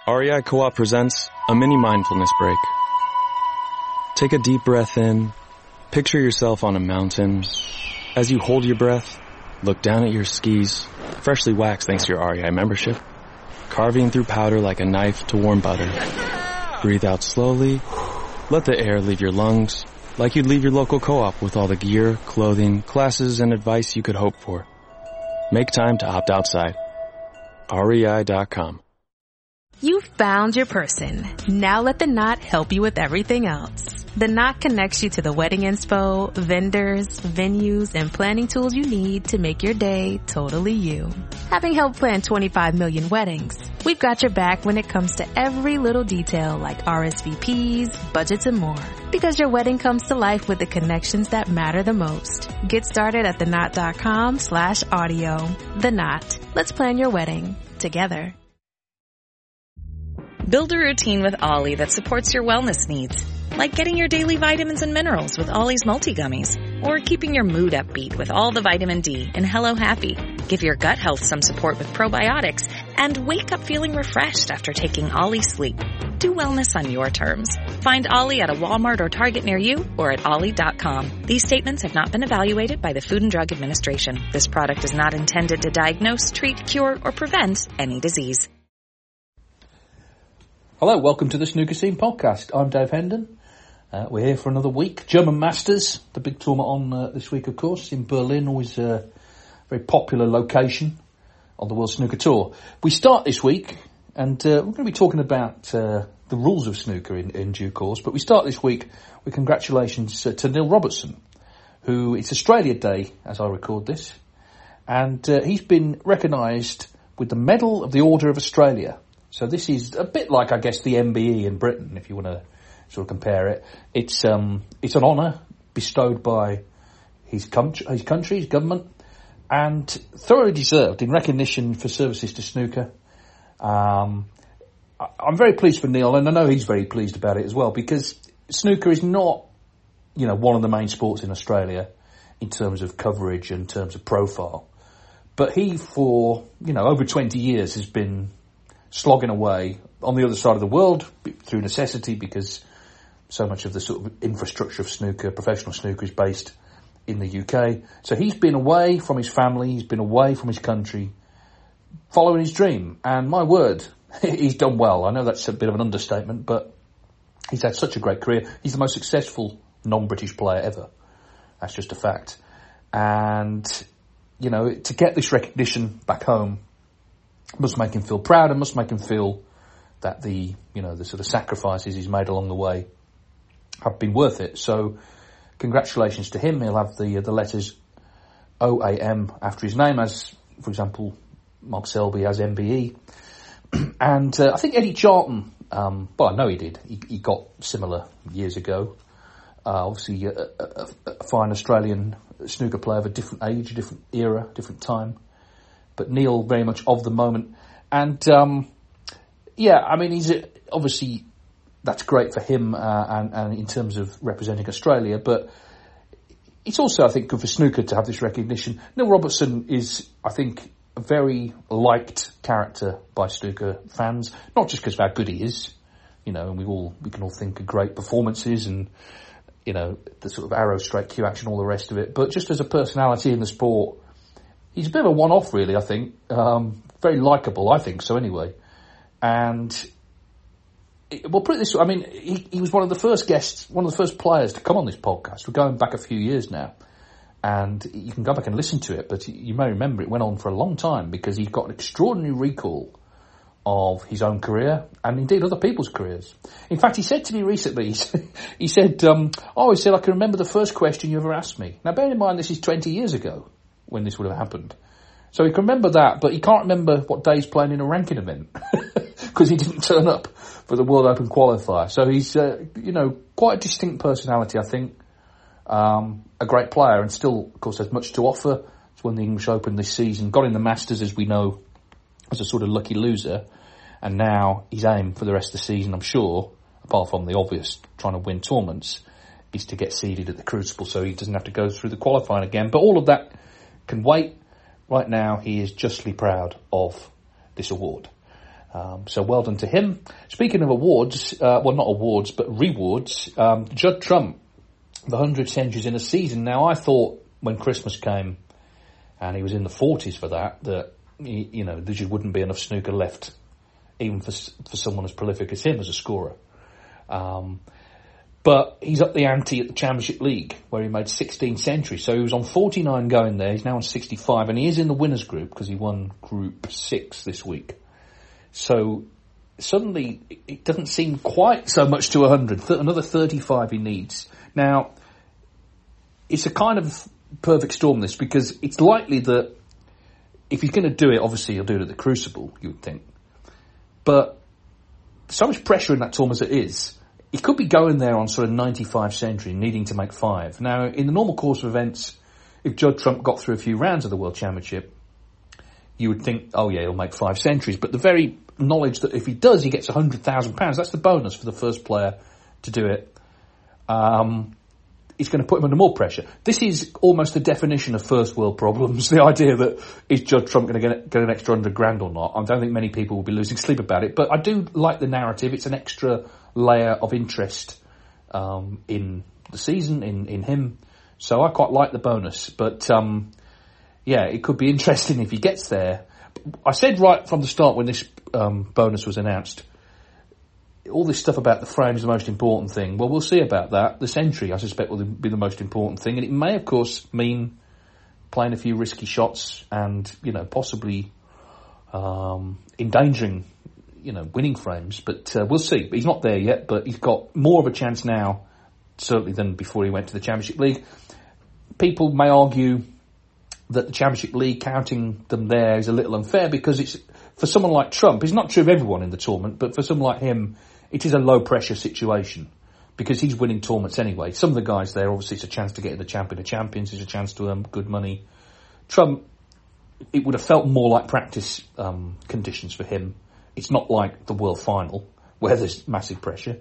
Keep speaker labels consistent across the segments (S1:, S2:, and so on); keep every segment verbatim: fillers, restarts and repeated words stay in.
S1: R E I Co-op presents a mini mindfulness break. Take a deep breath in. Picture yourself on a mountain. As you hold your breath, look down at your skis, freshly waxed thanks to your R E I membership, carving through powder like a knife to warm butter. Breathe out slowly. Let the air leave your lungs, like you'd leave your local co-op with all the gear, clothing, classes, and advice you could hope for. Make time to opt outside. R E I dot com.
S2: You've found your person. Now let the Knot help you with everything else. The Knot connects you to the wedding inspo, vendors, venues, and planning tools you need to make your day totally you. Having helped plan twenty-five million weddings, we've got your back when it comes to every little detail like R S V Ps, budgets, and more. Because your wedding comes to life with the connections that matter the most. Get started at theknot.com slash audio. The Knot. Let's plan your wedding together.
S3: Build a routine with Ollie that supports your wellness needs, like getting your daily vitamins and minerals with Ollie's multi-gummies, or keeping your mood upbeat with all the vitamin D in Hello Happy. Give your gut health some support with probiotics, and wake up feeling refreshed after taking Ollie Sleep. Do wellness on your terms. Find Ollie at a Walmart or Target near you, or at ollie dot com. These statements have not been evaluated by the Food and Drug Administration. This product is not intended to diagnose, treat, cure, or prevent any disease.
S4: Hello, welcome to the Snooker Scene Podcast. I'm Dave Hendon. Uh, we're here for another week. German Masters, the big tournament on uh, this week, of course, in Berlin, always a very popular location on the World Snooker Tour. We start this week, and uh, we're going to be talking about uh, the rules of snooker in, in due course, but we start this week with congratulations uh, to Neil Robertson, who, it's Australia Day as I record this, and uh, he's been recognised with the Medal of the Order of Australia. So this is a bit like, I guess, the M B E in Britain, if you want to sort of compare it. It's um, it's an honour bestowed by his, com- his country, his government, and thoroughly deserved in recognition for services to snooker. Um, I- I'm very pleased for Neil, and I know he's very pleased about it as well, because snooker is not, you know, one of the main sports in Australia in terms of coverage and in terms of profile. But he, for, you know, over twenty years has been slogging away on the other side of the world through necessity, because so much of the sort of infrastructure of snooker, professional snooker, is based in the U K. So he's been away from his family, he's been away from his country, following his dream. And my word, he's done well. I know that's a bit of an understatement, but he's had such a great career. He's the most successful non-British player ever. That's just a fact. And, you know, to get this recognition back home must make him feel proud, and must make him feel that the, you know, the sort of sacrifices he's made along the way have been worth it. So, congratulations to him. He'll have the uh, the letters O A M after his name, as, for example, Mark Selby has M B E. And uh, I think Eddie Charlton, um, well, I know he did. He, he got similar years ago. Uh, obviously, a, a, a fine Australian snooker player of a different age, a different era, different time. But Neil very much of the moment. And, um, yeah, I mean, he's a, obviously, that's great for him uh, and, and in terms of representing Australia. But it's also, I think, good for snooker to have this recognition. Neil Robertson is, I think, a very liked character by snooker fans, not just because of how good he is, you know, and we all we can all think of great performances and, you know, the sort of arrow straight cue action, all the rest of it, but just as a personality in the sport. He's a bit of a one-off, really, I think. Um, very likeable, I think, so anyway. And, it, well, put it this way, I mean, he, he was one of the first guests, one of the first players to come on this podcast. We're going back a few years now. And you can go back and listen to it, but you may remember it went on for a long time, because he's got an extraordinary recall of his own career, and indeed other people's careers. In fact, he said to me recently, he said, um, oh, he said, I can remember the first question you ever asked me. Now, bear in mind, this is twenty years ago, when this would have happened. So he can remember that, but he can't remember what day he's playing in a ranking event because he didn't turn up for the World Open qualifier. So he's, uh, you know, quite a distinct personality, I think. Um, a great player, and still, of course, has much to offer. He's won the English Open this season, got in the Masters, as we know, as a sort of lucky loser. And now his aim for the rest of the season, I'm sure, apart from the obvious trying to win tournaments, is to get seeded at the Crucible so he doesn't have to go through the qualifying again. But all of that can wait. Right now, he is justly proud of this award. Um, so well done to him. Speaking of awards, uh, well, not awards, but rewards, um, Judd Trump, the one hundred centuries in a season. Now, I thought when Christmas came, and he was in the forties for that, that, he, you know, there just wouldn't be enough snooker left, even for for someone as prolific as him as a scorer. Um, but he's up the ante at the Championship League, where he made sixteen centuries. So he was on forty-nine going there, he's now on sixty-five, and he is in the winners group, because he won Group six this week. So suddenly it doesn't seem quite so much to one hundred. Th- another thirty-five he needs. Now, it's a kind of perfect storm, this, because it's likely that if he's going to do it, obviously he'll do it at the Crucible, you would think. But so much pressure in that tournament as it is, he could be going there on sort of ninety-five century, needing to make five. Now, in the normal course of events, if Judd Trump got through a few rounds of the World Championship, you would think, oh yeah, he'll make five centuries. But the very knowledge that if he does, he gets one hundred thousand pounds, that's the bonus for the first player to do it. Um, it's going to put him under more pressure. This is almost the definition of first world problems, the idea that is Judd Trump going to get, get an extra hundred grand or not. I don't think many people will be losing sleep about it, but I do like the narrative. It's an extra layer of interest um, in the season, in, in him. So I quite like the bonus, but um, yeah, it could be interesting if he gets there. I said right from the start when this um, bonus was announced, all this stuff about the frame is the most important thing. Well, we'll see about that. The century, I suspect, will be the most important thing. And it may, of course, mean playing a few risky shots and, you know, possibly um, endangering, you know, winning frames. But uh, we'll see. He's not there yet, but he's got more of a chance now, certainly, than before he went to the Championship League. People may argue that the Championship League, counting them there, is a little unfair because it's, for someone like Trump, it's not true of everyone in the tournament, but for someone like him, it is a low-pressure situation because he's winning tournaments anyway. Some of the guys there, obviously, it's a chance to get in the Champion of Champions, it's a chance to earn good money. Trump, it would have felt more like practice um, conditions for him. It's not like the World Final, where there's massive pressure.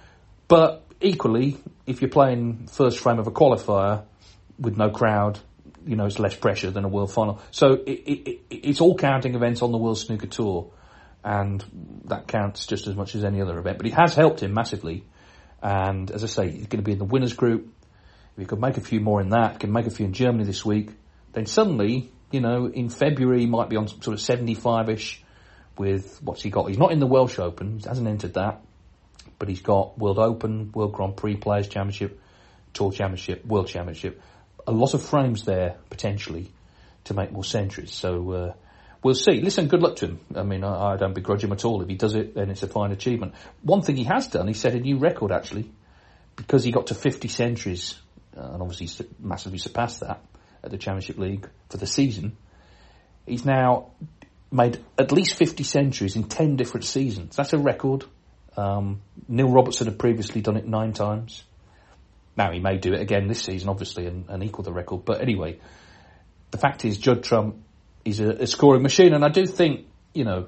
S4: But equally, if you're playing first frame of a qualifier with no crowd, you know, it's less pressure than a World Final. So it, it, it, it's all counting events on the World Snooker Tour, and that counts just as much as any other event. But it has helped him massively, and as I say, he's going to be in the winners group. If he could make a few more in that, can make a few in Germany this week, then suddenly, you know, in February he might be on sort of seventy-five-ish with, what's he got? He's not in the Welsh Open, he hasn't entered that, but he's got World Open, World Grand Prix Players Championship, Tour Championship, World Championship. A lot of frames there, potentially, to make more centuries. So, uh, we'll see. Listen, good luck to him. I mean, I, I don't begrudge him at all. If he does it, then it's a fine achievement. One thing he has done, he set a new record, actually, because he got to fifty centuries, uh, and obviously he's massively surpassed that at the Championship League for the season. He's now made at least fifty centuries in ten different seasons. That's a record. Um, Neil Robertson had previously done it nine times. Now, he may do it again this season, obviously, and, and equal the record. But anyway, the fact is, Judd Trump is a, a scoring machine. And I do think, you know,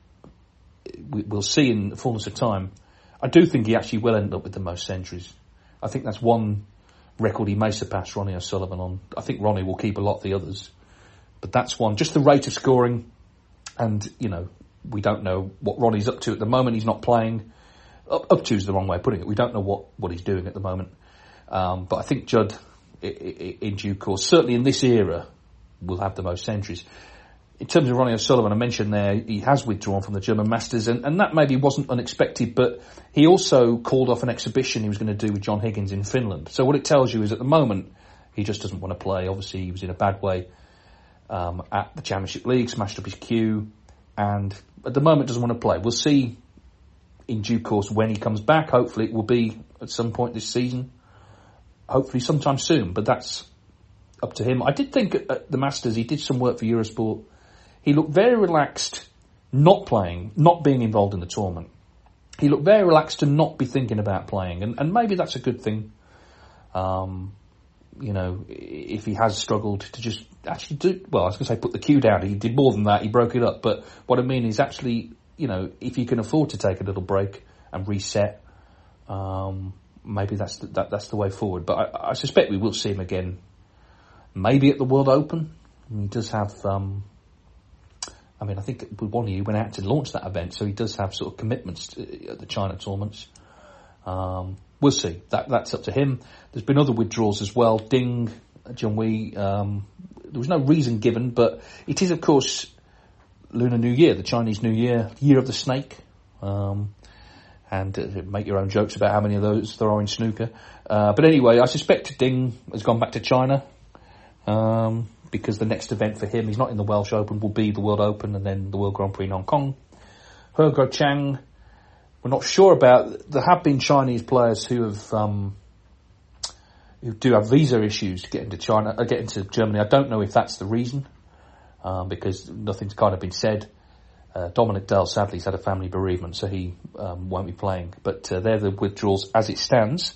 S4: we, we'll see in the fullness of time, I do think he actually will end up with the most centuries. I think that's one record he may surpass Ronnie O'Sullivan on. I think Ronnie will keep a lot of the others. But that's one. Just the rate of scoring. And, you know, we don't know what Ronnie's up to at the moment. He's not playing. Up, up to is the wrong way of putting it. We don't know what, what he's doing at the moment. Um, but I think Judd, I- I- in due course, certainly in this era, will have the most centuries. In terms of Ronnie O'Sullivan, I mentioned there, he has withdrawn from the German Masters, and, and that maybe wasn't unexpected, but he also called off an exhibition he was going to do with John Higgins in Finland. So what it tells you is at the moment, he just doesn't want to play. Obviously, he was in a bad way um, at the Championship League, smashed up his cue, and at the moment doesn't want to play. We'll see in due course when he comes back. Hopefully it will be at some point this season. Hopefully sometime soon, but that's up to him. I did think at the Masters, he did some work for Eurosport. He looked very relaxed, not playing, not being involved in the tournament. He looked very relaxed to not be thinking about playing, and, and maybe that's a good thing. Um, you know, if he has struggled to just actually do, well, I was going to say put the cue down. He did more than that. He broke it up. But what I mean is actually, you know, if you can afford to take a little break and reset, um, maybe that's the, that, that's the way forward. But I, I suspect we will see him again, maybe at the World Open. He does have um, I mean, I think with one year he went out to launch that event, so he does have sort of commitments to, at the China tournaments. Um, we'll see. That that's up to him. There's been other withdrawals as well. Ding, Zhonghui. Um, there was no reason given, but it is, of course, Lunar New Year, the Chinese New Year, Year of the Snake. Um, and uh, make your own jokes about how many of those there are in snooker. Uh, but anyway, I suspect Ding has gone back to China. Um, because the next event for him, he's not in the Welsh Open, will be the World Open and then the World Grand Prix in Hong Kong. He Guo Chang, we're not sure about. There have been Chinese players who have um, who do have visa issues to get into China, uh, get into Germany. I don't know if that's the reason, um, because nothing's kind of been said. Uh, Dominic Dale sadly has had a family bereavement, so he um, won't be playing. But uh, they're the withdrawals as it stands.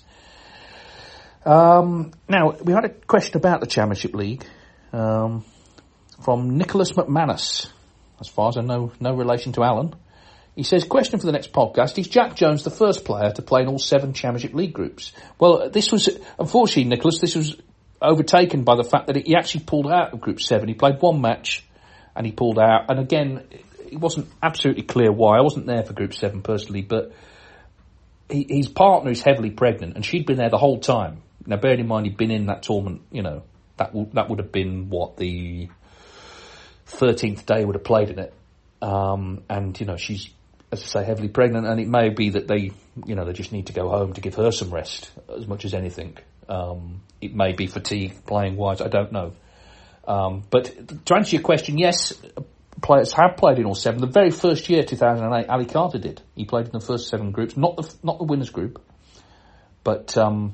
S4: Um, now, we had a question about the Championship League. Um, from Nicholas McManus, as far as I know, no relation to Alan. He says, question for the next podcast, is Jack Jones the first player to play in all seven Championship League groups? Well, this was, unfortunately, Nicholas, this was overtaken by the fact that he actually pulled out of Group seven. He played one match and he pulled out. And again, it wasn't absolutely clear why. I wasn't there for Group seven personally, but he, his partner is heavily pregnant and she'd been there the whole time. Now, bearing in mind he'd been in that tournament, you know, That would that would have been what the thirteenth day would have played in it, um, and you know she's, as I say, heavily pregnant, and it may be that they, you know, they just need to go home to give her some rest as much as anything. Um, it may be fatigue playing wise, I don't know. Um, but to answer your question, yes, players have played in all seven. The very first year, two thousand eight, Ali Carter did. He played in the first seven groups, not the not the winners group, but. Um,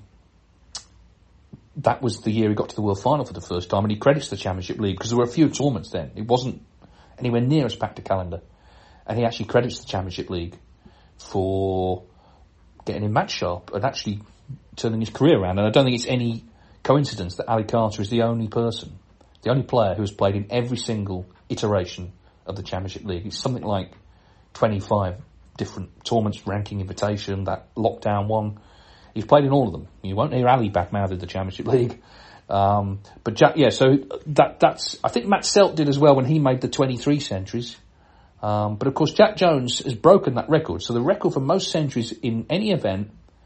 S4: That was the year he got to the World Final for the first time, and he credits the Championship League because there were a few tournaments then. It wasn't anywhere near as packed a calendar. And he actually credits the Championship League for getting him match sharp and actually turning his career around. And I don't think it's any coincidence that Ali Carter is the only person, the only player who has played in every single iteration of the Championship League. It's something like twenty-five different tournaments, ranking invitation, that lockdown one. He's played in all of them. You won't hear Ali back-mouthed the Championship League. Um, but Jack, yeah, so that that's, I think Matt Selt did as well when he made the twenty-three centuries. Um, but of course Jack Jones has broken that record. So the record for most centuries in any event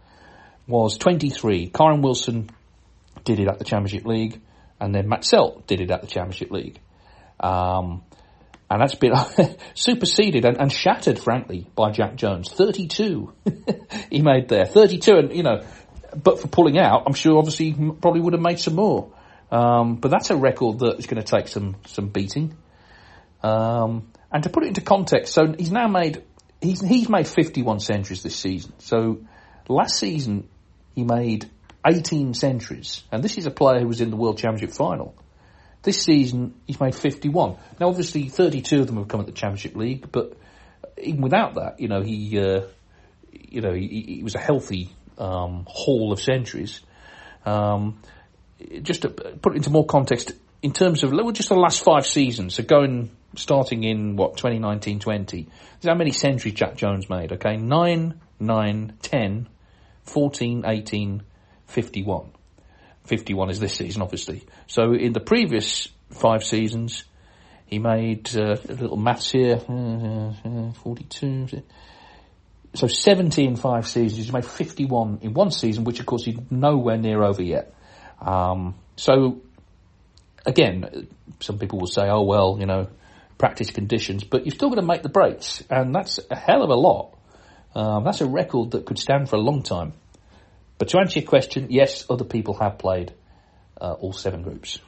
S4: was twenty-three. Karen Wilson did it at the Championship League, and then Matt Selt did it at the Championship League. Um, and that's been superseded and, and shattered, frankly, by Jack Jones. thirty-two he made there. thirty-two, and, you know, but for pulling out, I'm sure obviously he probably would have made some more. Um, but that's a record that is going to take some, some beating. Um, and to put it into context, so he's now made, he's, he's made fifty-one centuries this season. So last season he made eighteen centuries. And this is a player who was in the World Championship final. This season, he's made fifty-one. Now, obviously, thirty-two of them have come at the Championship League, but even without that, you know, he, uh, you know, he, he was a healthy um, haul of centuries. Um, just to put it into more context, in terms of just the last five seasons, so going, starting in, what, twenty nineteen twenty, there's how many centuries Jack Jones made, okay? nine, nine, ten, fourteen, eighteen, fifty-one. fifty-one is this season, obviously. So in the previous five seasons, he made uh, a little maths here, uh, forty-two. So seventy in five seasons. He's made fifty-one in one season, which of course he's nowhere near over yet. Um, so again, some people will say, oh well, you know, practice conditions, but you've still got to make the breaks, and that's a hell of a lot. Um, that's a record that could stand for a long time. But to answer your question, yes, other people have played uh, all seven groups.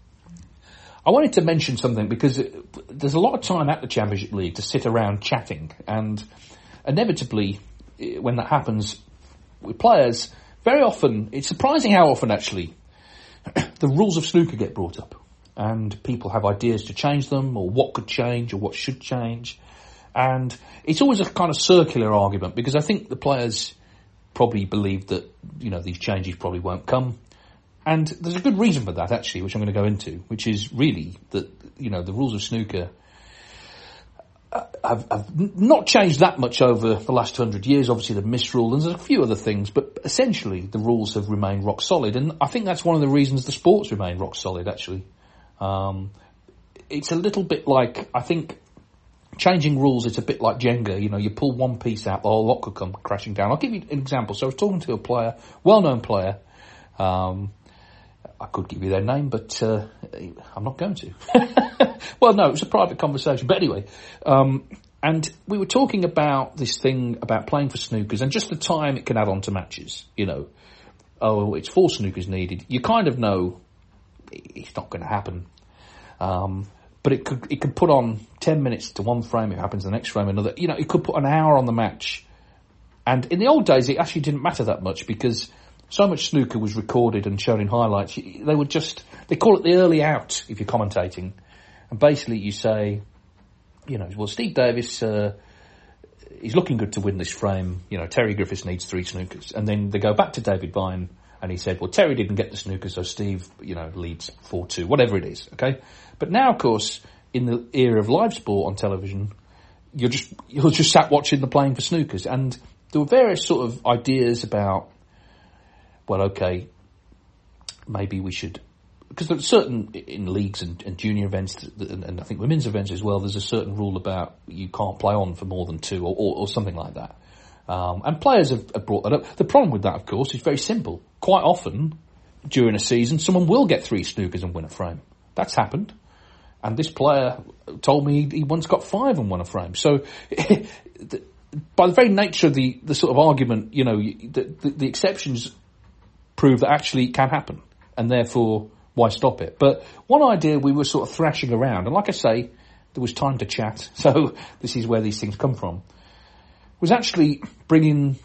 S4: I wanted to mention something because there's a lot of time at the Championship League to sit around chatting, and inevitably, when that happens with players, very often, it's surprising how often actually, the rules of snooker get brought up, and people have ideas to change them, or what could change, or what should change. And it's always a kind of circular argument, because I think the players probably believe that, you know, these changes probably won't come. And there's a good reason for that, actually, which I'm going to go into, which is really that, you know, the rules of snooker have, have not changed that much over the last hundred years. Obviously, the misrule, and there's a few other things, but essentially the rules have remained rock solid. And I think that's one of the reasons the sports remain rock solid, actually. Um, it's a little bit like, I think, changing rules, it's a bit like Jenga. You know, you pull one piece out, the whole lot could come crashing down. I'll give you an example. So I was talking to a player, well-known player. Um, I could give you their name, but uh, I'm not going to. Well, no, it was a private conversation. But anyway, um, and we were talking about this thing about playing for snookers and just the time it can add on to matches. You know, oh, it's four snookers needed. You kind of know it's not going to happen. Um, but it could it could put on ten minutes to one frame. It happens the next frame another. You know, it could put an hour on the match. And in the old days, it actually didn't matter that much because so much snooker was recorded and shown in highlights. They would just, they call it the early out if you're commentating. And basically you say, you know, well, Steve Davis, uh, he's looking good to win this frame. You know, Terry Griffiths needs three snookers. And then they go back to David Vine and he said, well, Terry didn't get the snooker, so Steve, you know, leads four two, whatever it is, okay? But now, of course, in the era of live sport on television, you're just, you're just sat watching the playing for snookers. And there were various sort of ideas about, well, okay, maybe we should, because there's certain, in leagues and, and junior events, and, and I think women's events as well, there's a certain rule about you can't play on for more than two or, or, or something like that. Um, and players have, have brought that up. The problem with that, of course, is very simple. Quite often, during a season, someone will get three snookers and win a frame. That's happened. And this player told me he once got five and won a frame. So, by the very nature of the, the sort of argument, you know, the, the, the exceptions prove that actually it can happen. And therefore, why stop it? But one idea we were sort of thrashing around, and like I say, there was time to chat, so this is where these things come from, was actually bringing,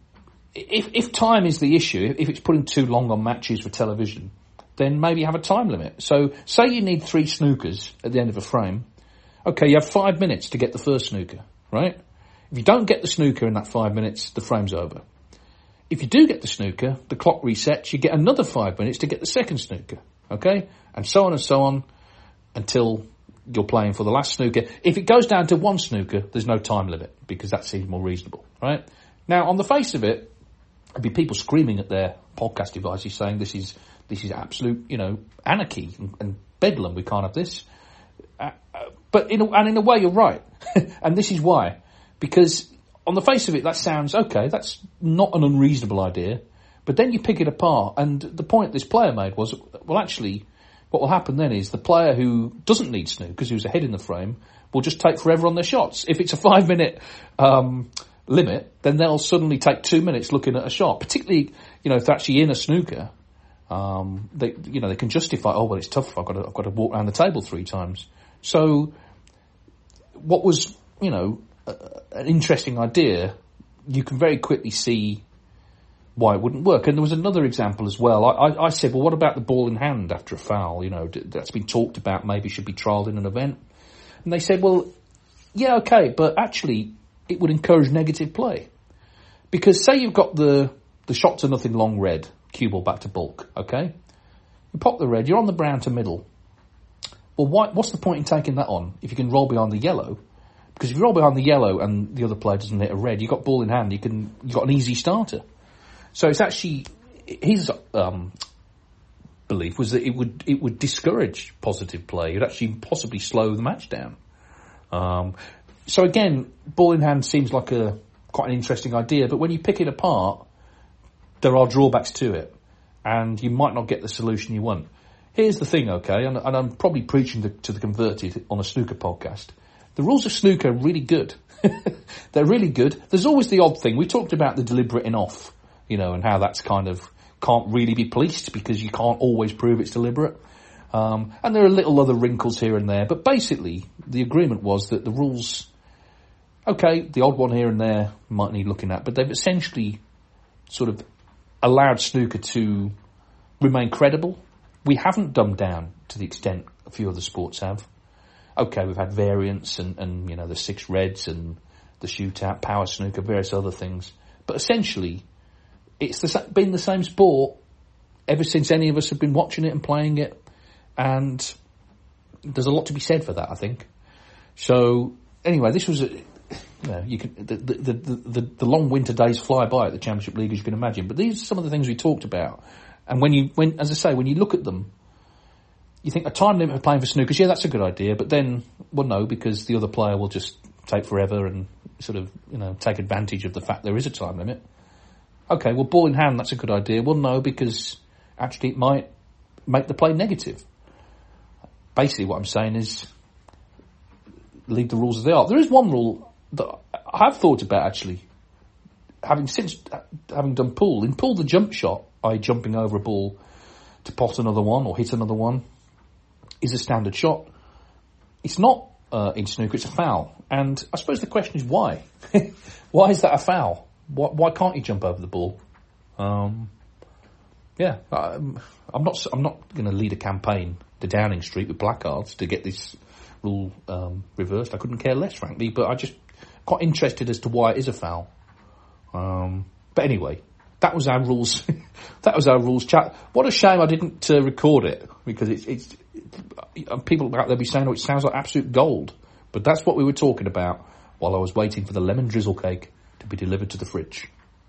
S4: if, if time is the issue, if it's putting too long on matches for television, then maybe have a time limit. So say you need three snookers at the end of a frame. Okay, you have five minutes to get the first snooker, right? If you don't get the snooker in that five minutes, the frame's over. If you do get the snooker, the clock resets, you get another five minutes to get the second snooker, okay? And so on and so on until you're playing for the last snooker. If it goes down to one snooker, there's no time limit because that seems more reasonable, right? Now, on the face of it, there'd be people screaming at their podcast devices saying this is this is absolute, you know, anarchy and, and bedlam. We can't have this. Uh, uh, but in a, and in a way, you're right. And this is why. Because on the face of it, that sounds okay. That's not an unreasonable idea. But then you pick it apart. And the point this player made was, well, actually, what will happen then is the player who doesn't need snookers, who's ahead in the frame, will just take forever on their shots. If it's a five-minute um, limit, then they'll suddenly take two minutes looking at a shot. Particularly, you know, if they're actually in a snooker, um, they, you know, they can justify, oh, well, it's tough. I've got to, I've got to walk around the table three times. So what was, you know, a, an interesting idea, you can very quickly see why it wouldn't work. And there was another example as well. I, I, I said, well, what about the ball in hand after a foul? You know, that's been talked about, maybe should be trialled in an event. And they said, well, yeah, okay, but actually it would encourage negative play. Because say you've got the, the shot to nothing long red, cue ball back to bulk, okay? You pop the red, you're on the brown to middle. Well, why, what's the point in taking that on if you can roll behind the yellow? Because if you roll behind the yellow and the other player doesn't hit a red, you've got ball in hand, you can, you've got an easy starter. So it's actually, his um, belief was that it would it would discourage positive play. It would actually possibly slow the match down. Um, so again, ball in hand seems like a quite an interesting idea, but when you pick it apart, there are drawbacks to it, and you might not get the solution you want. Here's the thing, okay, and, and I'm probably preaching to, to the converted on a snooker podcast. The rules of snooker are really good. They're really good. There's always the odd thing. We talked about the deliberate in off. You know, and how that's kind of can't really be policed because you can't always prove it's deliberate. Um, and there are little other wrinkles here and there. But basically, the agreement was that the rules, okay, the odd one here and there might need looking at, but they've essentially sort of allowed snooker to remain credible. We haven't dumbed down to the extent a few other sports have. Okay, we've had variants and, and you know, the six reds and the shootout, power snooker, various other things. But essentially, it's the, been the same sport ever since any of us have been watching it and playing it, and there's a lot to be said for that, I think. So anyway, this was a, you know, you can the the, the the the long winter days fly by at the Championship League, as you can imagine. But these are some of the things we talked about, and when you when as I say, when you look at them, you think a time limit for playing for snookers, yeah, that's a good idea. But then, well, no, because the other player will just take forever and sort of, you know, take advantage of the fact there is a time limit. Okay, well, ball in hand, that's a good idea. Well, no, because actually it might make the play negative. Basically what I'm saying is leave the rules as they are. There is one rule that I have thought about, actually, having since having done pool. In pool, the jump shot, that is jumping over a ball to pot another one or hit another one, is a standard shot. It's not uh, in snooker, it's a foul. And I suppose the question is why? Why is that a foul? Why, why can't you jump over the ball? Um, yeah, I'm, I'm not I'm not going to lead a campaign to Downing Street with placards to get this rule um, reversed. I couldn't care less, frankly, but I just quite interested as to why it is a foul. Um, but anyway, that was our rules. That was our rules chat. What a shame I didn't uh, record it, because it's, it's it, people out there be saying, "Oh, it sounds like absolute gold." But that's what we were talking about while I was waiting for the lemon drizzle cake to be delivered to the fridge.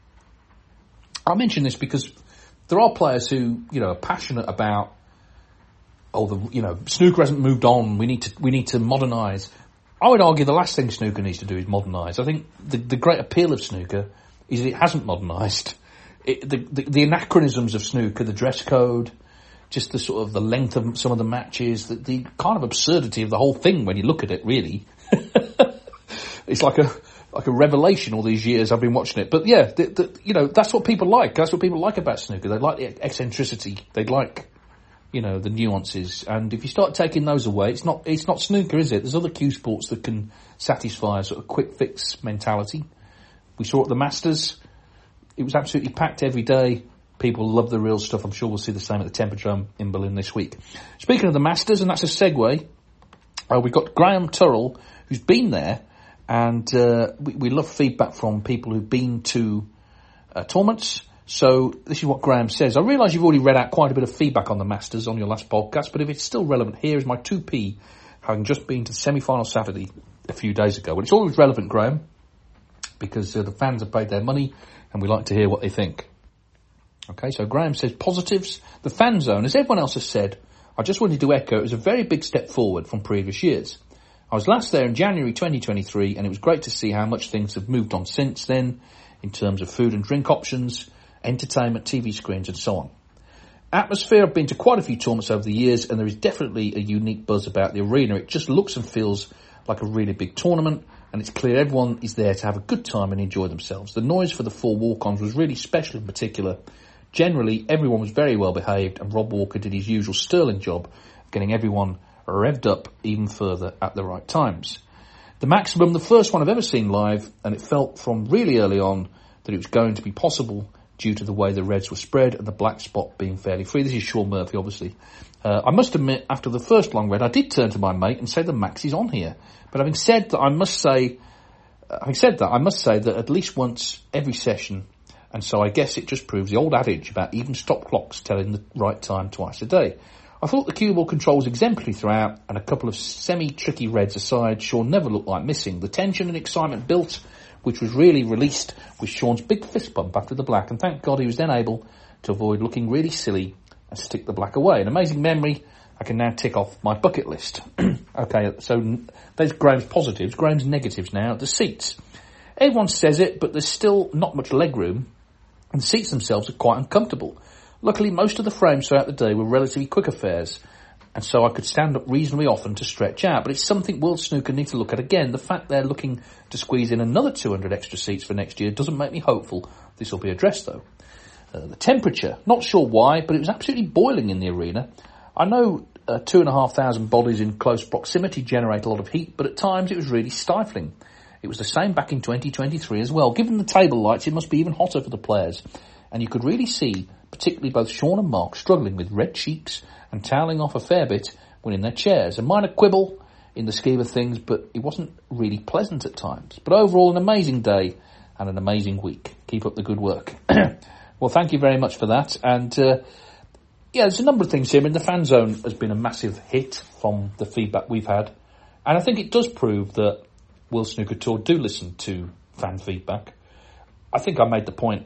S4: I mention this because there are players who, you know, are passionate about, oh, the, you know, snooker hasn't moved on. We need to we need to modernise. I would argue the last thing snooker needs to do is modernise. I think the, the great appeal of snooker is that it hasn't modernised. It, the, the, the anachronisms of snooker, the dress code, just the sort of the length of some of the matches, the, the kind of absurdity of the whole thing when you look at it, really. It's like a like a revelation all these years I've been watching it. But yeah, the, the, you know, that's what people like. That's what people like about snooker. They like the eccentricity. They like, you know, the nuances. And if you start taking those away, it's not it's not snooker, is it? There's other cue sports that can satisfy a sort of quick fix mentality. We saw at the Masters, it was absolutely packed every day. People love the real stuff. I'm sure we'll see the same at the Tempodrome in Berlin this week. Speaking of the Masters, and that's a segue, uh, we've got Graham Turrell, who's been there, and uh, we, we love feedback from people who've been to uh, tournaments. So this is what Graham says. I realise you've already read out quite a bit of feedback on the Masters on your last podcast, but if it's still relevant, here is my two p, having just been to the semi-final Saturday a few days ago. Well, it's always relevant, Graham, because uh, the fans have paid their money, and we like to hear what they think. Okay, so Graham says, positives. The fan zone, as everyone else has said, I just wanted to echo, it was a very big step forward from previous years. I was last there in January twenty twenty-three, and it was great to see how much things have moved on since then, in terms of food and drink options, entertainment, T V screens, and so on. Atmosphere, I've been to quite a few tournaments over the years, and there is definitely a unique buzz about the arena. It just looks and feels like a really big tournament, and it's clear everyone is there to have a good time and enjoy themselves. The noise for the four walk-ons was really special in particular. Generally, everyone was very well behaved, and Rob Walker did his usual sterling job of getting everyone revved up even further at the right times. The Maximum, the first one I've ever seen live, and it felt from really early on that it was going to be possible due to the way the reds were spread and the black spot being fairly free. This is Sean Murphy, obviously. Uh, I must admit, after the first long red, I did turn to my mate and say the Max is on here. But having said that, I must say, uh, having said that, I must say that at least once every session, and so I guess it just proves the old adage about even stop clocks telling the right time twice a day. I thought the cue ball control was exemplary throughout, and a couple of semi-tricky reds aside, Sean never looked like missing. The tension and excitement built, which was really released with Sean's big fist bump after the black, and thank God he was then able to avoid looking really silly and stick the black away. An amazing memory. I can now tick off my bucket list. Okay, so there's Graham's positives. Graham's negatives now. The seats. Everyone says it, but there's still not much leg room, and the seats themselves are quite uncomfortable. Luckily, most of the frames throughout the day were relatively quick affairs, and so I could stand up reasonably often to stretch out. But it's something World Snooker need to look at again. The fact they're looking to squeeze in another two hundred extra seats for next year doesn't make me hopeful this will be addressed, though. Uh, the temperature, not sure why, but it was absolutely boiling in the arena. I know uh, two and a half thousand bodies in close proximity generate a lot of heat, but at times it was really stifling. It was the same back in twenty twenty-three as well. Given the table lights, it must be even hotter for the players. And you could really see, particularly both Sean and Mark, struggling with red cheeks and toweling off a fair bit when in their chairs. A minor quibble in the scheme of things, but it wasn't really pleasant at times. But overall, an amazing day and an amazing week. Keep up the good work. Well, thank you very much for that. And, uh, yeah, there's a number of things here. I mean, the fan zone has been a massive hit from the feedback we've had. And I think it does prove that World Snooker Tour do listen to fan feedback. I think I made the point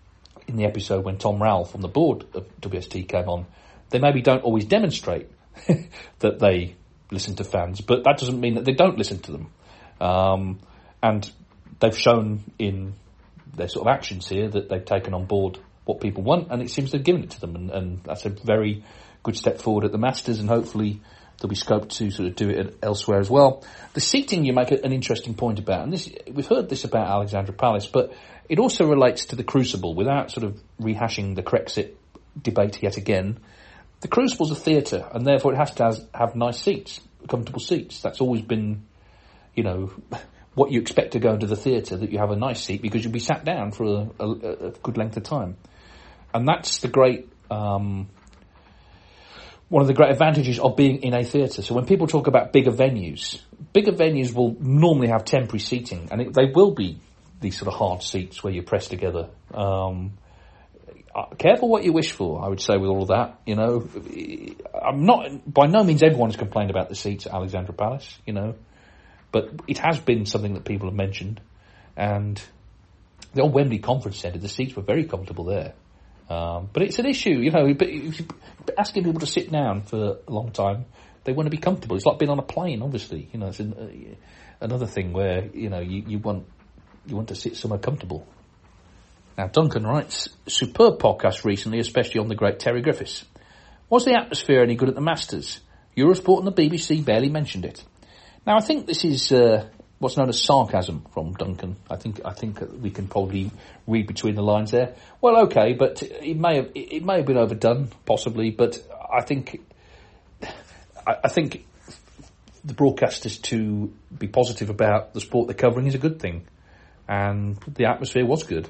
S4: in the episode when Tom Rowell from the board of W S T came on. They maybe don't always demonstrate that they listen to fans, but that doesn't mean that they don't listen to them. Um, and they've shown in their sort of actions here that they've taken on board what people want, and it seems they've given it to them, and, and that's a very good step forward at the Masters, and hopefully there'll be scope to sort of do it elsewhere as well. The seating, you make an interesting point about, and this we've heard this about Alexandra Palace, but it also relates to the Crucible, without sort of rehashing the Brexit debate yet again. The Crucible's a theatre, and therefore it has to has, have nice seats, comfortable seats. That's always been, you know, what you expect to go into the theatre, that you have a nice seat, because you'll be sat down for a, a, a good length of time. And that's the great, um, one of the great advantages of being in a theatre. So when people talk about bigger venues, bigger venues will normally have temporary seating, and it, they will be these sort of hard seats where you're pressed together. Um, careful what you wish for, I would say, with all of that. You know, I'm not, by no means everyone has complained about the seats at Alexandra Palace, you know, but it has been something that people have mentioned. And the old Wembley Conference Centre, the seats were very comfortable there. Um, but it's an issue, you know, but if you're asking people to sit down for a long time, they want to be comfortable. It's like being on a plane, obviously. You know, it's an, uh, another thing where, you know, you, you want you want to sit somewhere comfortable. Now, Duncan writes, superb podcast recently, especially on the great Terry Griffiths. Was the atmosphere any good at the Masters? Eurosport and the B B C barely mentioned it. Now, I think this is uh, what's known as sarcasm from Duncan. I think I think we can probably read between the lines there. Well, okay, but it may have it may have been overdone, possibly. But I think I, I think the broadcasters to be positive about the sport they're covering is a good thing, and the atmosphere was good.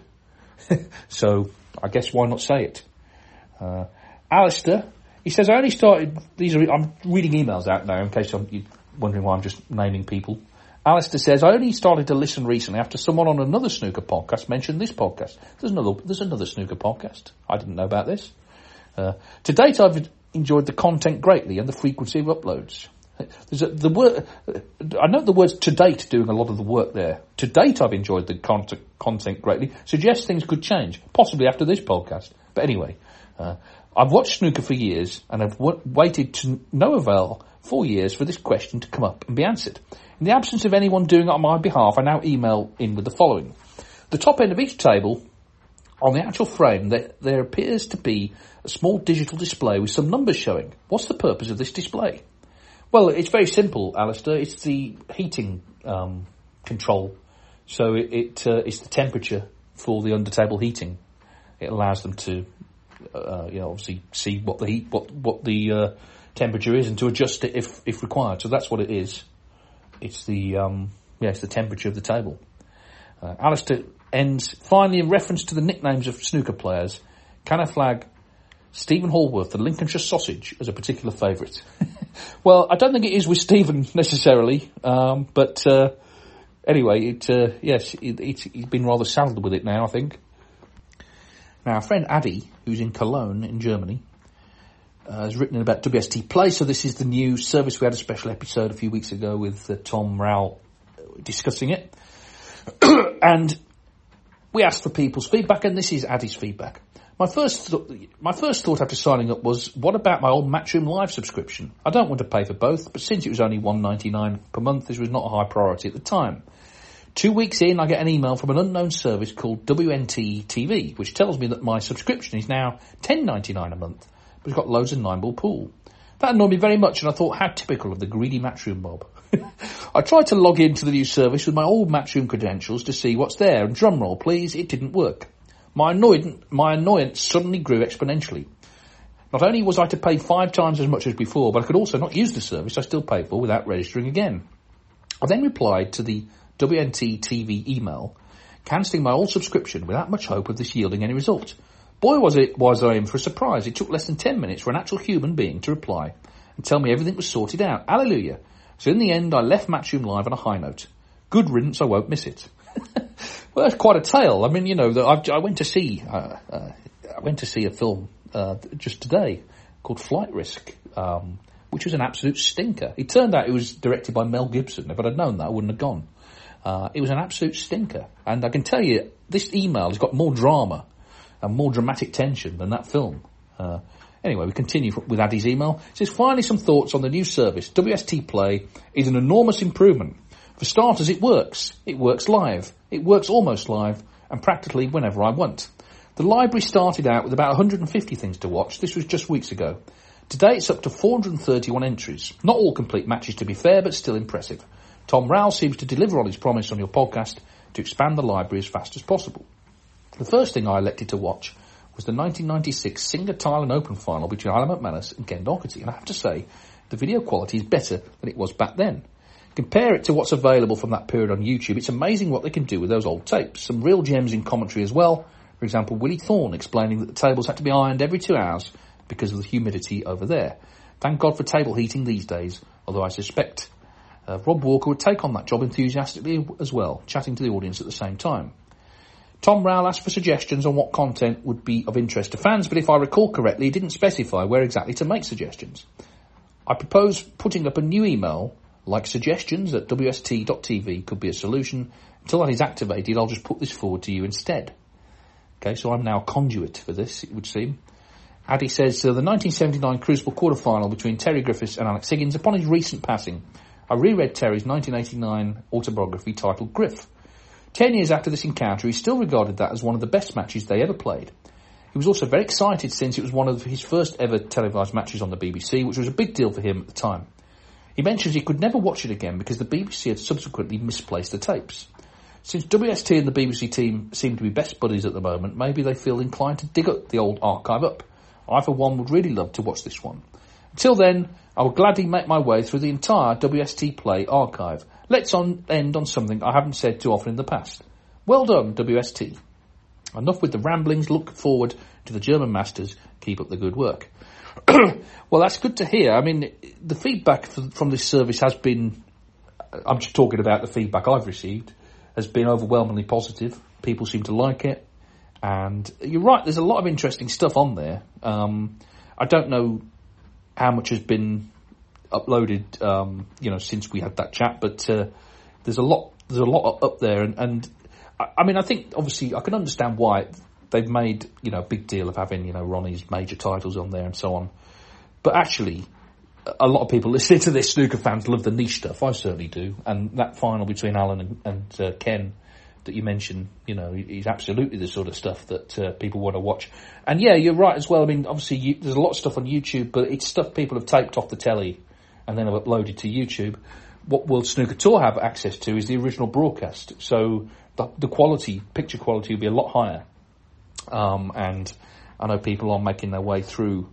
S4: So I guess why not say it? Uh, Alistair, he says, I only started. These are I'm reading emails out now in case I'm, you're wondering why I'm just naming people. Alistair says, I only started to listen recently after someone on another snooker podcast mentioned this podcast. There's another, there's another snooker podcast. I didn't know about this. Uh, to date, I've enjoyed the content greatly and the frequency of uploads. There's a, the word, I note the words to date doing a lot of the work there. To date, I've enjoyed the content, content greatly. Suggests things could change, possibly after this podcast. But anyway, uh, I've watched snooker for years and I've w- waited to no avail for years for this question to come up and be answered. In the absence of anyone doing it on my behalf, I now email in with the following. The top end of each table, on the actual frame, there, there appears to be a small digital display with some numbers showing. What's the purpose of this display? Well, it's very simple, Alistair. It's the heating um, control. So it, it uh, it's the temperature for the under-table heating. It allows them to, uh, you know, obviously see what the heat, what what the uh, temperature is, and to adjust it if if required. So that's what it is. It's the um, yeah, it's the temperature of the table. Uh, Alistair ends finally in reference to the nicknames of snooker players. Can I flag Stephen Hallworth, the Lincolnshire Sausage, as a particular favourite? Well, I don't think it is with Stephen necessarily, um, but uh, anyway, it uh, yes, it, it, he's been rather saddled with it now, I think. Now, our friend Addy, who's in Cologne in Germany, uh, has written about W S T Play. So this is the new service. We had a special episode a few weeks ago with uh, Tom Rowell discussing it, and we asked for people's feedback, and this is Addy's feedback. My first, th- my first thought after signing up was, what about my old Matchroom Live subscription? I don't want to pay for both, but since it was only one pound ninety-nine per month, this was not a high priority at the time. Two weeks in, I get an email from an unknown service called W N T T V, which tells me that my subscription is now ten pounds ninety-nine a month, but it's got loads of nine-ball pool. That annoyed me very much, and I thought, how typical of the greedy Matchroom mob. I tried to log into the new service with my old Matchroom credentials to see what's there, and drumroll please, it didn't work. My annoyance, my annoyance suddenly grew exponentially. Not only was I to pay five times as much as before, but I could also not use the service I still paid for without registering again. I then replied to the W N T T V email, cancelling my old subscription without much hope of this yielding any result. Boy, was it was I in for a surprise. It took less than ten minutes for an actual human being to reply and tell me everything was sorted out. Hallelujah. So in the end, I left Matchroom Live on a high note. Good riddance, I won't miss it. Well, that's quite a tale. I mean, you know, I've, I went to see, uh, uh, I went to see a film uh, just today called Flight Risk, um, which was an absolute stinker. It turned out it was directed by Mel Gibson. If I'd have known that, I wouldn't have gone. Uh, it was an absolute stinker, and I can tell you, this email has got more drama and more dramatic tension than that film. Uh, anyway, we continue with Addy's email. It says, finally some thoughts on the new service. W S T Play is an enormous improvement For starters, it works. It works live. It works almost live, and practically whenever I want. The library started out with about one hundred fifty things to watch. This was just weeks ago. Today it's up to four hundred thirty-one entries. Not all complete matches, to be fair, but still impressive. Tom Rowell seems to deliver on his promise on your podcast to expand the library as fast as possible. The first thing I elected to watch was the nineteen ninety-six Singer Thailand Open final between Alan McManus and Ken Doherty, and I have to say, the video quality is better than it was back then. Compare it to what's available from that period on YouTube. It's amazing what they can do with those old tapes. Some real gems in commentary as well. For example, Willie Thorne explaining that the tables had to be ironed every two hours because of the humidity over there. Thank God for table heating these days, although I suspect uh, Rob Walker would take on that job enthusiastically as well, chatting to the audience at the same time. Tom Rowell asked for suggestions on what content would be of interest to fans, but if I recall correctly, he didn't specify where exactly to make suggestions. I propose putting up a new email, like suggestions at W S T dot T V could be a solution. Until that is activated, I'll just put this forward to you instead. Okay, so I'm now a conduit for this, it would seem. Addy says, uh, the nineteen seventy-nine Crucible quarter-final between Terry Griffiths and Alex Higgins. Upon his recent passing, I reread Terry's nineteen eighty-nine autobiography titled Griff. Ten years after this encounter, he still regarded that as one of the best matches they ever played. He was also very excited since it was one of his first ever televised matches on the B B C, which was a big deal for him at the time. He mentions he could never watch it again because the B B C had subsequently misplaced the tapes. Since W S T and the B B C team seem to be best buddies at the moment, maybe they feel inclined to dig up the old archive up. I, for one, would really love to watch this one. Until then, I will gladly make my way through the entire W S T Play archive. Let's on, end on something I haven't said too often in the past. Well done, W S T. Enough with the ramblings. Look forward to the German Masters. Keep up the good work. Well, that's good to hear. I mean, the feedback from this service has been, I'm just talking about the feedback I've received, has been overwhelmingly positive. People seem to like it. And you're right, there's a lot of interesting stuff on there. Um, I don't know how much has been uploaded, um, you know, since we had that chat, but uh, there's a lot, there's a lot up there. And, and I, I mean, I think obviously I can understand why they've made, you know, a big deal of having, you know, Ronnie's major titles on there and so on. But actually, a lot of people listening to this, snooker fans, love the niche stuff. I certainly do. And that final between Alan and, and uh, Ken that you mentioned, you know, is absolutely the sort of stuff that uh, people want to watch. And yeah, you're right as well. I mean, obviously you, there's a lot of stuff on YouTube, but it's stuff people have taped off the telly and then have uploaded to YouTube. What World Snooker Tour have access to is the original broadcast. So the, the quality, picture quality will be a lot higher. Um, and I know people are making their way through,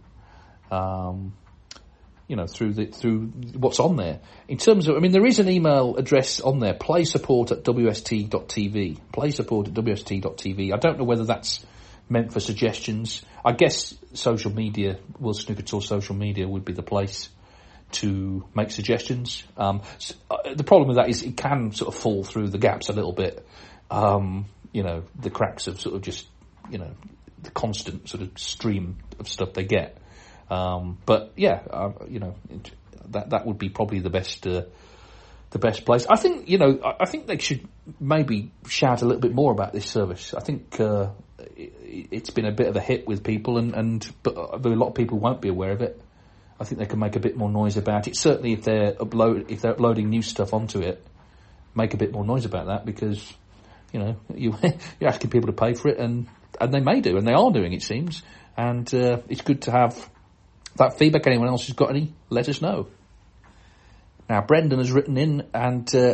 S4: um, you know, through the, through what's on there. In terms of, I mean, there is an email address on there, playsupport at W S T dot T V. Playsupport at W S T dot T V. I don't know whether that's meant for suggestions. I guess social media, World Snooker Tour social media would be the place to make suggestions. Um, so, uh, the problem with that is it can sort of fall through the gaps a little bit. Um, you know, the cracks of sort of just, you know, the constant sort of stream of stuff they get. Um, but yeah, uh, you know, that that would be probably the best uh, the best place. I think, you know, I, I think they should maybe shout a little bit more about this service. I think uh, it, it's been a bit of a hit with people, and and but a lot of people won't be aware of it. I think they can make a bit more noise about it. Certainly, if they're upload if they're uploading new stuff onto it, make a bit more noise about that, because you know you you're asking people to pay for it, and and they may do, and they are doing, it seems, and uh, it's good to have that feedback. Anyone else who's got any, let us know. Now, Brendan has written in, and uh,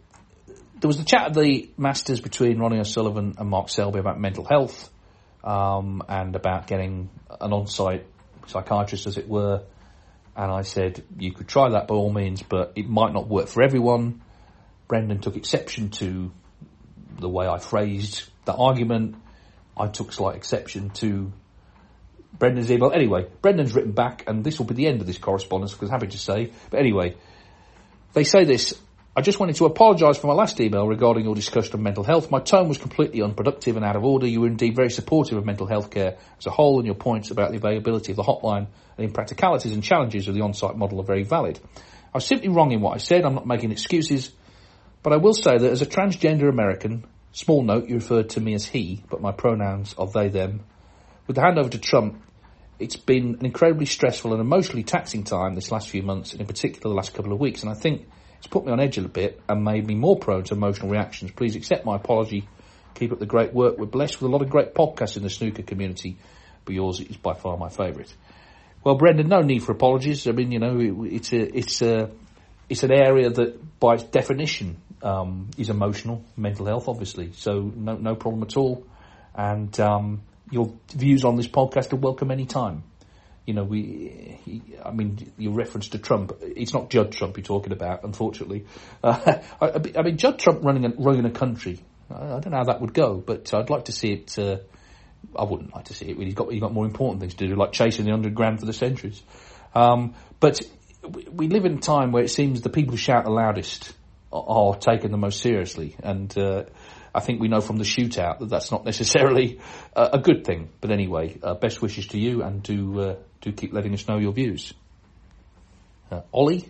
S4: there was the chat at the Masters between Ronnie O'Sullivan and Mark Selby about mental health, um, and about getting an on-site psychiatrist, as it were. And I said, you could try that by all means, but it might not work for everyone. Brendan took exception to the way I phrased that argument. I took slight exception to Brendan's email. Anyway, Brendan's written back, and this will be the end of this correspondence, because I'm happy to say. But anyway, they say this: I just wanted to apologise for my last email regarding your discussion of mental health. My tone was completely unproductive and out of order. You were indeed very supportive of mental health care as a whole, and your points about the availability of the hotline and impracticalities and challenges of the on-site model are very valid. I was simply wrong in what I said. I'm not making excuses. But I will say that as a transgender American, small note, you referred to me as he, but my pronouns are they, them. With the handover to Trump, it's been an incredibly stressful and emotionally taxing time this last few months, and in particular the last couple of weeks. And I think It's put me on edge a little bit and made me more prone to emotional reactions. Please accept my apology. Keep up the great work. We're blessed with a lot of great podcasts in the snooker community, but yours is by far my favourite. Well, Brendan, no need for apologies. I mean, you know, it, it's a, it's a, it's an area that, by its definition, um, is emotional, mental health, obviously. So no, no problem at all. And um, your views on this podcast are welcome any time. You know, we, I mean, your reference to Trump, it's not Judd Trump you're talking about, unfortunately. Uh, I, I mean, Judd Trump running a, running a country, I don't know how that would go, but I'd like to see it. Uh, I wouldn't like to see it. He's got he's got more important things to do, like chasing the hundred grand for the centuries. Um, but we live in a time where it seems the people who shout the loudest are, are taken the most seriously, and uh, I think we know from the shootout that that's not necessarily a, a good thing. But anyway, uh, best wishes to you, and do uh, do keep letting us know your views. Uh, Ollie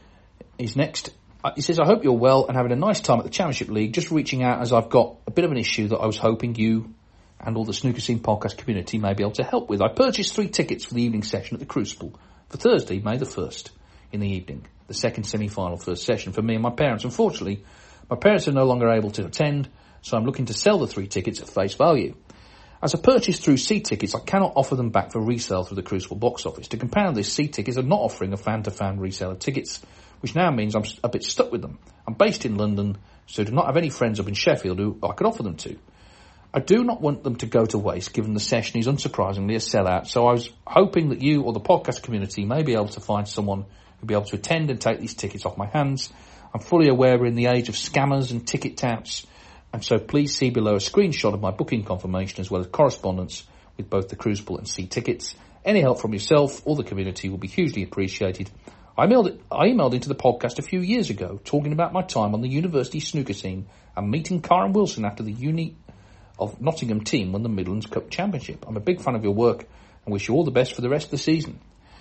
S4: is next. He says, I hope you're well and having a nice time at the Championship League. Just reaching out as I've got a bit of an issue that I was hoping you and all the Snooker Scene podcast community may be able to help with. I purchased three tickets for the evening session at the Crucible for Thursday, May the first, in the evening, the second semi-final first session for me and my parents. Unfortunately, my parents are no longer able to attend, so I'm looking to sell the three tickets at face value. As I purchased through C-Tickets, I cannot offer them back for resale through the Crucible box office. To compound this, C-Tickets are not offering a fan-to-fan resale of tickets, which now means I'm a bit stuck with them. I'm based in London, so do not have any friends up in Sheffield who I could offer them to. I do not want them to go to waste, given the session is unsurprisingly a sellout, so I was hoping that you or the podcast community may be able to find someone who'd be able to attend and take these tickets off my hands. I'm fully aware we're in the age of scammers and ticket touts, and so please see below a screenshot of my booking confirmation as well as correspondence with both the Crucible and C-Tickets. Any help from yourself or the community will be hugely appreciated. I emailed, it, I emailed into the podcast a few years ago talking about my time on the university snooker scene and meeting Karen Wilson after the Uni of Nottingham team won the Midlands Cup Championship. I'm a big fan of your work and wish you all the best for the rest of the season.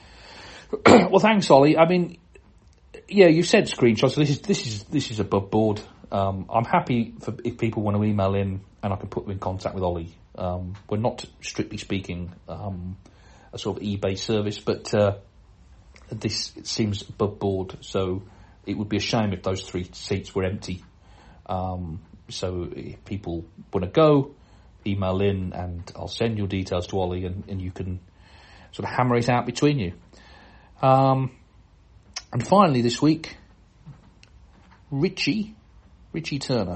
S4: Well, thanks, Ollie. I mean, yeah, you said screenshots. So this is this is this is above board. Um, I'm happy for if people want to email in and I can put them in contact with Ollie. Um, we're not, strictly speaking, um, a sort of eBay service, but uh, this it seems above board, so it would be a shame if those three seats were empty. Um, so if people want to go, email in and I'll send your details to Ollie and, and you can sort of hammer it out between you. Um, and finally this week, Richie, Richie Turner.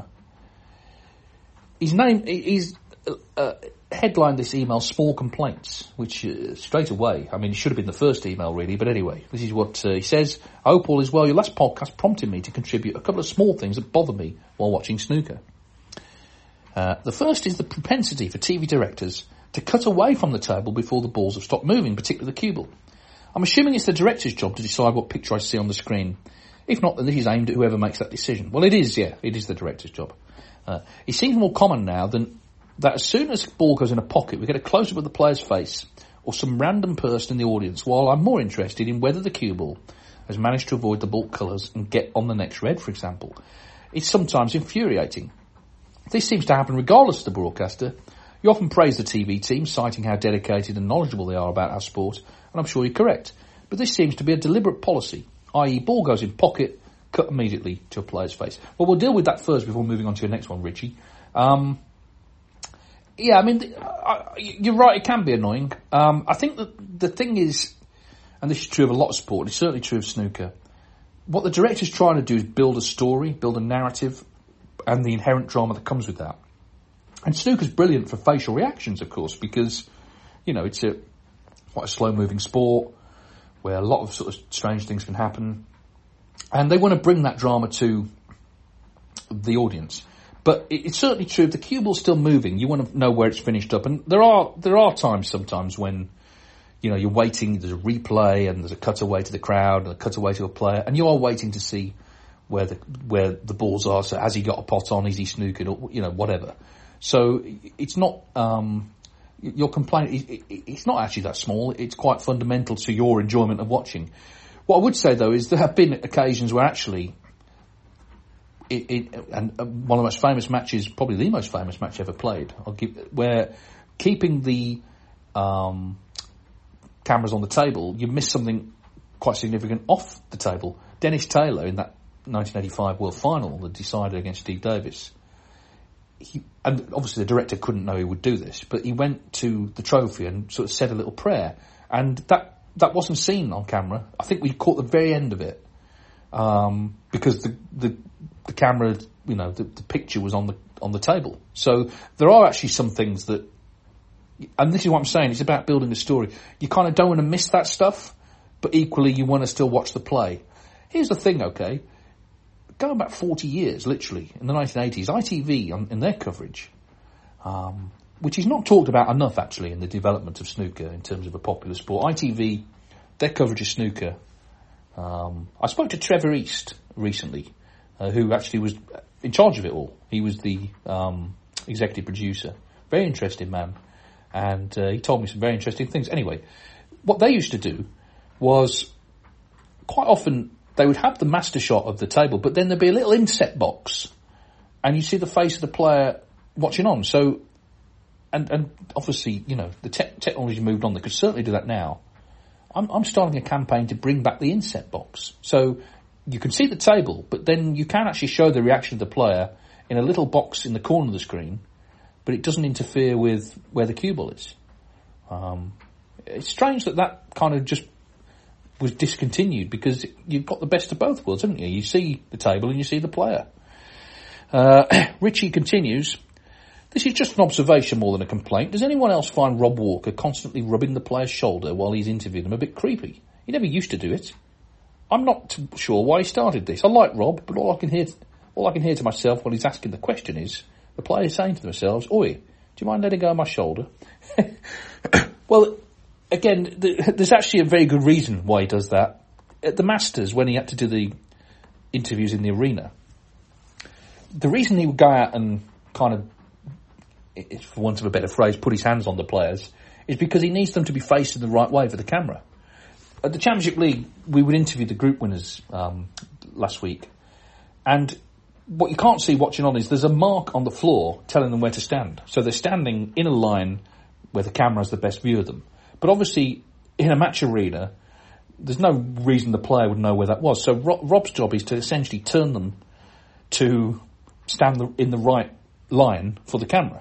S4: His name, he's uh, headlined this email, Small Complaints, which uh, straight away, I mean, it should have been the first email really, but anyway, this is what uh, he says. I hope all is well. Your last podcast prompted me to contribute a couple of small things that bother me while watching snooker. Uh, the first is the propensity for T V directors to cut away from the table before the balls have stopped moving, particularly the cue ball. I'm assuming it's the director's job to decide what picture I see on the screen. If not, then this is aimed at whoever makes that decision. Well, it is, yeah, it is the director's job. Uh, it seems more common now than that as soon as the ball goes in a pocket, we get a close-up of the player's face or some random person in the audience, while I'm more interested in whether the cue ball has managed to avoid the ball colours and get on the next red, for example. It's sometimes infuriating. This seems to happen regardless of the broadcaster. You often praise the T V team, citing how dedicated and knowledgeable they are about our sport, and I'm sure you're correct. But this seems to be a deliberate policy, that is ball goes in pocket, cut immediately to a player's face. Well, we'll deal with that first before moving on to your next one, Richie. Um, yeah, I mean, the, uh, you're right, it can be annoying. Um, I think that the thing is, and this is true of a lot of sport, it's certainly true of snooker, what the director's trying to do is build a story, build a narrative, and the inherent drama that comes with that. And snooker's brilliant for facial reactions, of course, because, you know, it's a quite a slow-moving sport where a lot of sort of strange things can happen. And they want to bring that drama to the audience. But it's certainly true, if the cue ball's still moving, you want to know where it's finished up. And there are there are times sometimes when, you know, you're waiting, there's a replay and there's a cutaway to the crowd and a cutaway to a player, and you are waiting to see where the where the balls are. So has he got a pot on? Is he snookered? Or, you know, whatever. So it's not, um, your complaint, it's not actually that small. It's quite fundamental to your enjoyment of watching. What I would say, though, is there have been occasions where actually, it, it, and one of the most famous matches, probably the most famous match ever played, I'll give, where keeping the um, cameras on the table, you miss something quite significant off the table. Dennis Taylor, in that nineteen eighty-five World Final that decided against Steve Davis, he, and obviously the director couldn't know he would do this, but he went to the trophy and sort of said a little prayer, and that that wasn't seen on camera. I think we caught the very end of it, um, because the, the the camera, you know, the, the picture was on the on the table. So there are actually some things that, and this is what I'm saying, it's about building a story. You kind of don't want to miss that stuff, but equally you want to still watch the play. Here's the thing, okay? Going back forty years, literally, in the nineteen eighties, I T V, on, in their coverage, um, which is not talked about enough, actually, in the development of snooker in terms of a popular sport. I T V, their coverage of snooker. Um, I spoke to Trevor East recently, uh, who actually was in charge of it all. He was the um, executive producer. Very interesting man. And uh, he told me some very interesting things. Anyway, what they used to do was, quite often, they would have the master shot of the table, but then there'd be a little inset box, and you see the face of the player watching on. So, and and obviously, you know, the te- technology moved on. They could certainly do that now. I'm, I'm starting a campaign to bring back the inset box. So you can see the table, but then you can actually show the reaction of the player in a little box in the corner of the screen, but it doesn't interfere with where the cue ball is. Um, it's strange that that kind of just was discontinued, because you've got the best of both worlds, haven't you? You see the table and you see the player. Uh, Richie continues, this is just an observation more than a complaint. Does anyone else find Rob Walker constantly rubbing the player's shoulder while he's interviewing him a bit creepy? He never used to do it. I'm not t- sure why he started this. I like Rob, but all I can hear, all I can hear to myself while he's asking the question is the players saying to themselves, "Oi, do you mind letting go of my shoulder?" Well, again, the, there's actually a very good reason why he does that. At the Masters, when he had to do the interviews in the arena, the reason he would go out and kind of, for want of a better phrase, put his hands on the players, is because he needs them to be facing the right way for the camera. At the Championship League, we would interview the group winners um, last week, and what you can't see watching on is there's a mark on the floor telling them where to stand. So they're standing in a line where the camera has the best view of them. But obviously, in a match arena, there's no reason the player would know where that was. So Rob's job is to essentially turn them to stand in the right line for the camera.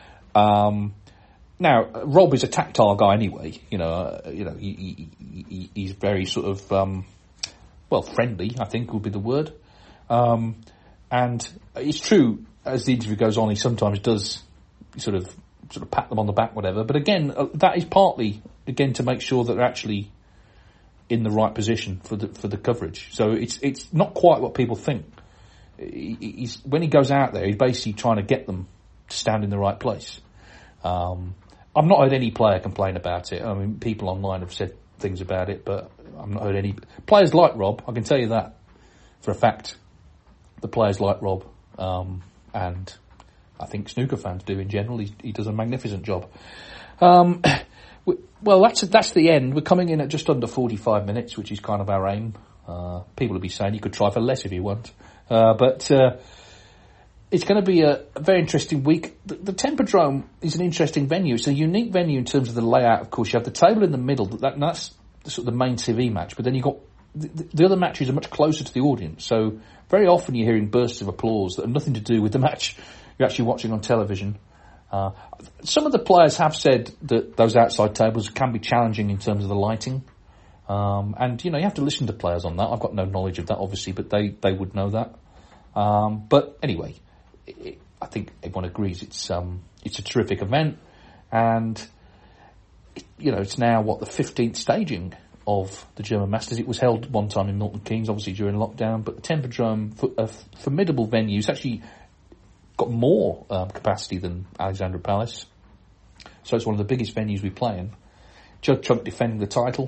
S4: Um, now, Rob is a tactile guy anyway. You know, uh, you know, he, he, he, he's very sort of um, well, friendly, I think would be the word. Um, and it's true, as the interview goes on, he sometimes does sort of sort of pat them on the back, whatever. But again, uh, that is partly, again, to make sure that they're actually in the right position for the for the coverage. So it's it's not quite what people think. He, he's, when he goes out there, he's basically trying to get them to stand in the right place. Um, I've not heard any player complain about it. I mean, people online have said things about it, but I've not heard any. Players like Rob, I can tell you that for a fact. The players like Rob, um, and I think snooker fans do in general. He, he does a magnificent job. Um, we, well, that's that's the end. We're coming in at just under forty-five minutes, which is kind of our aim. Uh, people will be saying you could try for less if you want, uh, but uh, it's going to be a, a very interesting week. The, the Tempodrome is an interesting venue. It's a unique venue in terms of the layout. Of course, you have the table in the middle. That, that's the, sort of the main T V match, but then you've got the, the other matches are much closer to the audience. So very often you're hearing bursts of applause that have nothing to do with the match you're actually watching on television. Uh, some of the players have said that those outside tables can be challenging in terms of the lighting. Um, and, you know, you have to listen to players on that. I've got no knowledge of that, obviously, but they, they would know that. Um, but anyway, it, it, I think everyone agrees it's um, it's a terrific event. And, it, you know, it's now, what, the fifteenth staging of the German Masters. It was held one time in Milton Keynes, obviously during lockdown, but the Tempodrome, a formidable venue. It's actually got more um, capacity than Alexandra Palace. So it's one of the biggest venues we play in. Judd Trump defending the title.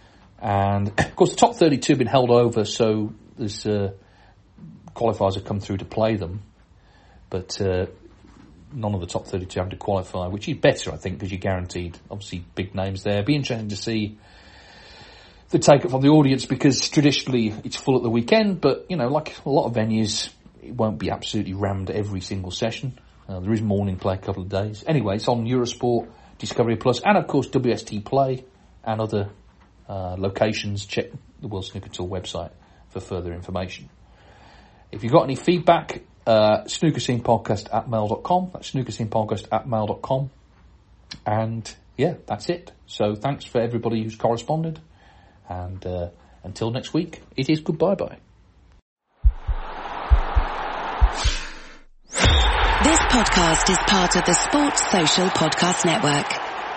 S4: And, of course, the top thirty-two have been held over, so there's uh, qualifiers have come through to play them. But uh, none of the top thirty-two having to qualify, which is better, I think, because you're guaranteed, obviously, big names there. It'd be interesting to see the take-up from the audience, because traditionally it's full at the weekend, but, you know, like a lot of venues, it won't be absolutely rammed every single session. Uh, there is morning play a couple of days. Anyway, it's on Eurosport, Discovery Plus, and, of course, W S T Play and other uh, locations. Check the World Snooker Tour website for further information. If you've got any feedback, uh, snookerscenepodcast at mail dot com. That's snookerscenepodcast at mail dot com. And yeah, that's it. So thanks for everybody who's corresponded. And uh, until next week, it is goodbye-bye.
S5: This podcast is part of the Sports Social Podcast Network.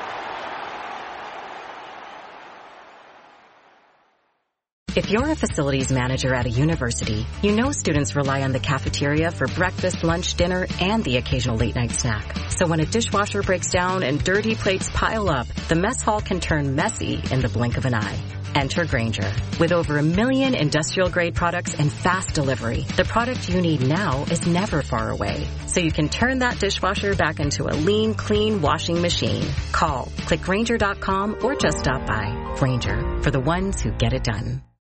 S6: If you're a facilities manager at a university, you know students rely on the cafeteria for breakfast, lunch, dinner, and the occasional late-night snack. So when a dishwasher breaks down and dirty plates pile up, the mess hall can turn messy in the blink of an eye. Enter Grainger. With over a million industrial-grade products and fast delivery, the product you need now is never far away. So you can turn that dishwasher back into a lean, clean washing machine. Call, click Grainger dot com, or just stop by. Grainger, for the ones who get it done.